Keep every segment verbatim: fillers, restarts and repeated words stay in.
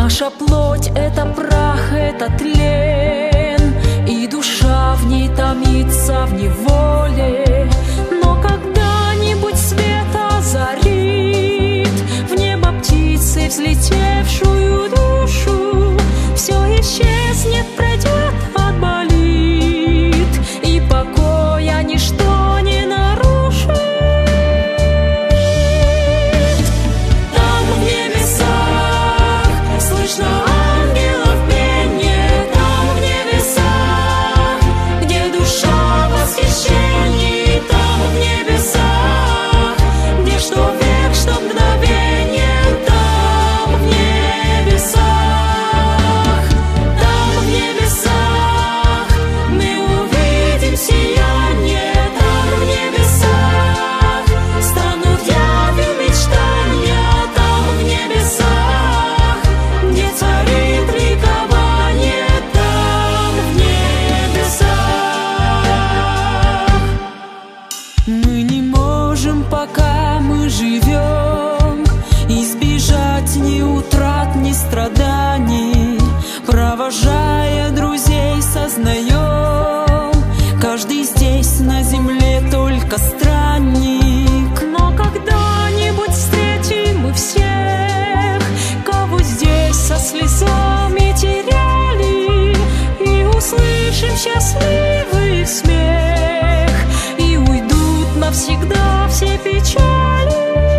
Наша плоть — это прах, это тлен, и душа в ней томится в неволе. Но когда-нибудь свет озарит в небо птицы взлетевшую душу. Все исчезнет, пройдет, отболит, и покоя ничто не нарушит. Там в небесах слышно ангелов пение, там в небесах, где душа в восхищении, там в небесах, где что век, что мгновение, там в небесах, там в небесах мы увидим сияние, там в небесах станут явью мечтания, там в небесах, где царит ликование, там в небесах. Мы не можем, пока мы живем, избежать ни утрат, ни страданий. Провожая друзей, сознаем, каждый здесь на земле только странник. Но когда-нибудь встретим мы всех, кого здесь со слезами теряли, и услышим счастливый смех, и уйдут навсегда все печали.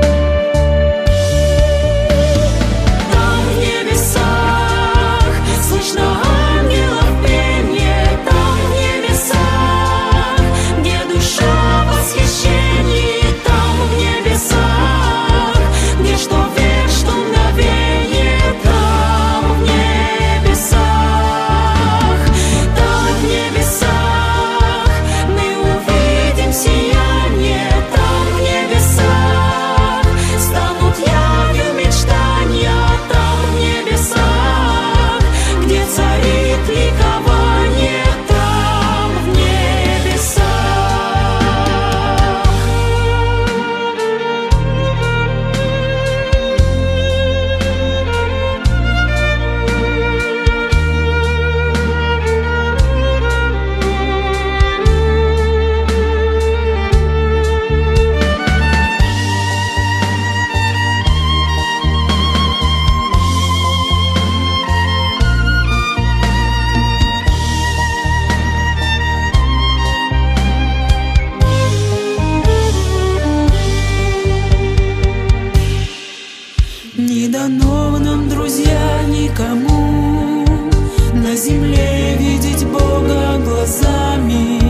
Там в небесах слышно ангелов пение, там в небесах, где душа в восхищении, там в небесах, где что век, что мгновение, там в небесах, там в небесах мы увидим сияние, там в небесах станут явью мечтания, там в небесах, где царит ликование, там в Не дано нам, друзья, никому на земле видеть Бога глазами.